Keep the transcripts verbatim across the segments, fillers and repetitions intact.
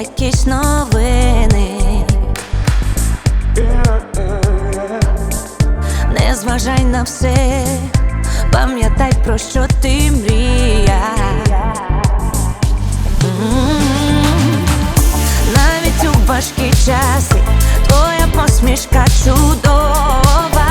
якісь новини. Не зважай на все, пам'ятай, про що ти мріяв. Навіть у важкі часи твоя посмішка чудова.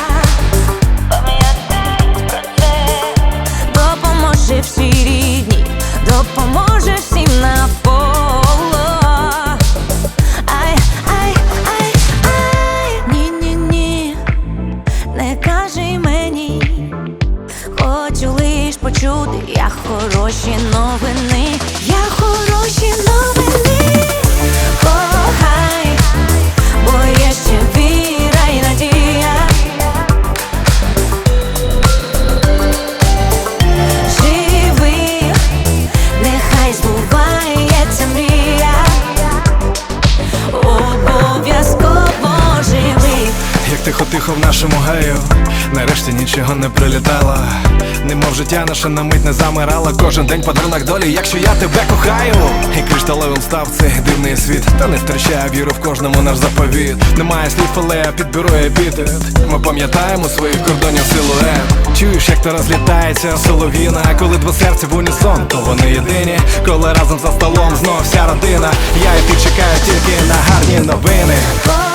Пам'ятай про це, допоможе всі рідні, допоможе всім навколо. Ай, ай, ай, ай, ні-ні-ні, не кажи мені, хочу лиш почути я хороші новини, я хороші новини. Кохай, бо є ще віра й надія. Живи, нехай збувається мрія. Обов'язково живи. Як тихо-тихо в нашому гаю, нарешті нічого не прилітало. Немов життя наше на мить не замирало. Кожен день подарунок долі, якщо я тебе кохаю. І кришталевим став цей дивний світ. Та не втрачає віру в кожному наш заповіт. Немає слів, але я підберу епітет. Ми пам'ятаємо своїх кордонів силует. Чуєш, як то розлітається солов'їна. Коли два серця в унісон, то вони єдині. Коли разом за столом знов вся родина. Я і ти чекаю тільки на гарні новини.